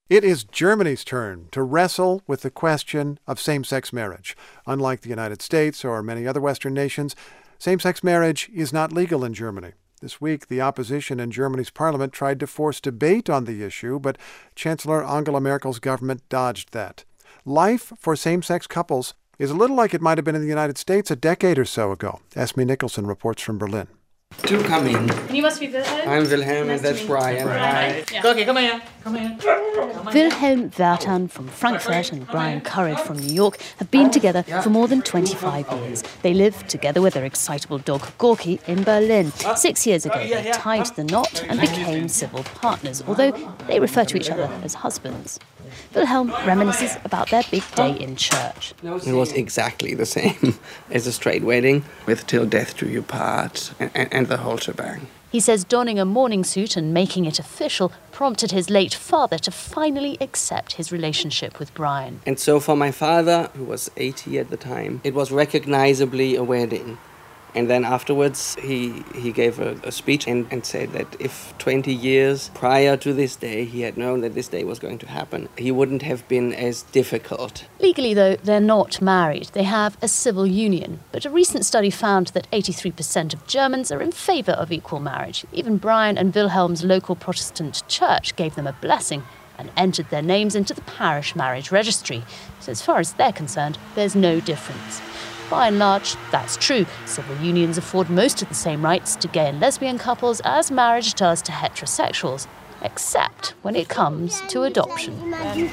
It is Germany's turn to wrestle with the question of same-sex marriage. Unlike the United States or many other Western nations, same-sex marriage is not legal in Germany. This week, the opposition in Germany's parliament tried to force debate on the issue, but Chancellor Angela Merkel's government dodged that. Life for same-sex couples is a little like it might have been in the United States a decade or so ago. Esme Nicholson reports from Berlin. Do come in. And you must be Wilhelm? I'm Wilhelm, and that's Brian. Yeah. Okay, come here. Wilhelm Werthan from Frankfurt and Brian Courage from New York have been together for more than 25 years. They live together with their excitable dog Gorky in Berlin. 6 years ago, they tied the knot and became civil partners, although they refer to each other as husbands. Wilhelm reminisces about their big day in church. It was exactly the same as a straight wedding, with till death do you part and the whole shebang. He says donning a morning suit and making it official prompted his late father to finally accept his relationship with Brian. And so for my father, who was 80 at the time, it was recognizably a wedding. And then afterwards, he gave a speech and said that if 20 years prior to this day he had known that this day was going to happen, he wouldn't have been as difficult. Legally, though, they're not married. They have a civil union. But a recent study found that 83% of Germans are in favour of equal marriage. Even Brian and Wilhelm's local Protestant church gave them a blessing and entered their names into the parish marriage registry. So as far as they're concerned, there's no difference. By and large, that's true. Civil unions afford most of the same rights to gay and lesbian couples as marriage does to heterosexuals, except when it comes to adoption.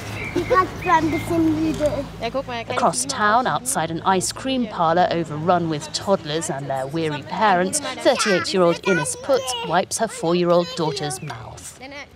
Across town, outside an ice cream parlour overrun with toddlers and their weary parents, 38-year-old Ines Putz wipes her 4-year-old daughter's mouth.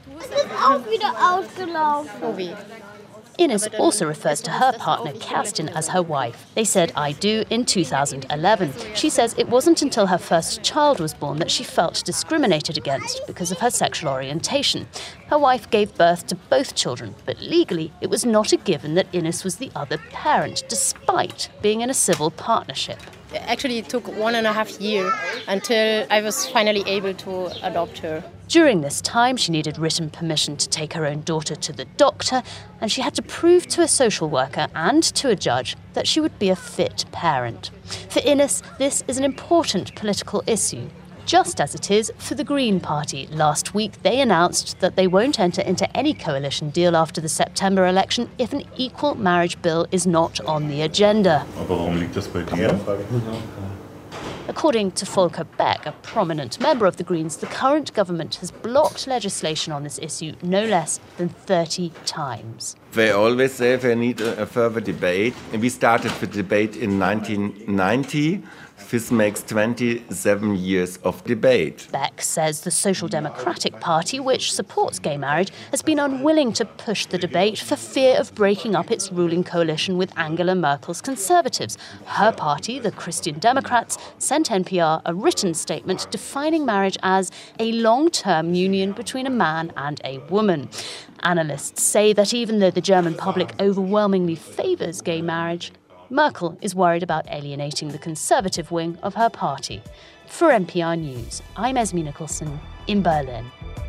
Ines also refers to her partner, Kerstin, as her wife. They said "I do" in 2011. She says it wasn't until her first child was born that she felt discriminated against because of her sexual orientation. Her wife gave birth to both children, but legally it was not a given that Ines was the other parent, despite being in a civil partnership. Actually, it took 1.5 years until I was finally able to adopt her. During this time, she needed written permission to take her own daughter to the doctor, and she had to prove to a social worker and to a judge that she would be a fit parent. For Ines, this is an important political issue, just as it is for the Green Party. Last week, they announced that they won't enter into any coalition deal after the September election if an equal marriage bill is not on the agenda. According to Volker Beck, a prominent member of the Greens, the current government has blocked legislation on this issue no less than 30 times. They always say they need a further debate. We started the debate in 1990. This makes 27 years of debate. Beck says the Social Democratic Party, which supports gay marriage, has been unwilling to push the debate for fear of breaking up its ruling coalition with Angela Merkel's Conservatives. Her party, the Christian Democrats, sent NPR a written statement defining marriage as a long-term union between a man and a woman. Analysts say that even though the German public overwhelmingly favours gay marriage, Merkel is worried about alienating the conservative wing of her party. For NPR News, I'm Esme Nicholson in Berlin.